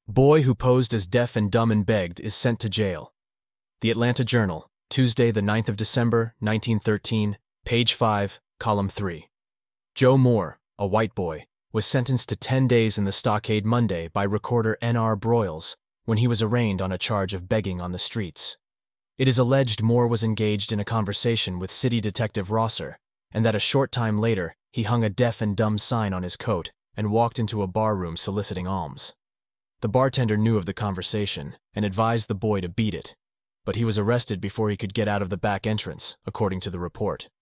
Boy who posed as deaf and dumb and begged is sent to jail. The Atlanta Journal, Tuesday, the 9th of December, 1913, page 5, column 3. Joe Moore, a white boy, was sentenced to 10 days in the stockade Monday by recorder N.R. Broyles when he was arraigned on a charge of begging on the streets. It is alleged Moore was engaged in a conversation with City Detective Rosser, and that a short time later he hung a deaf and dumb sign on his coat and walked into a barroom soliciting alms. The bartender knew of the conversation and advised the boy to beat it, but he was arrested before he could get out of the back entrance, according to the report.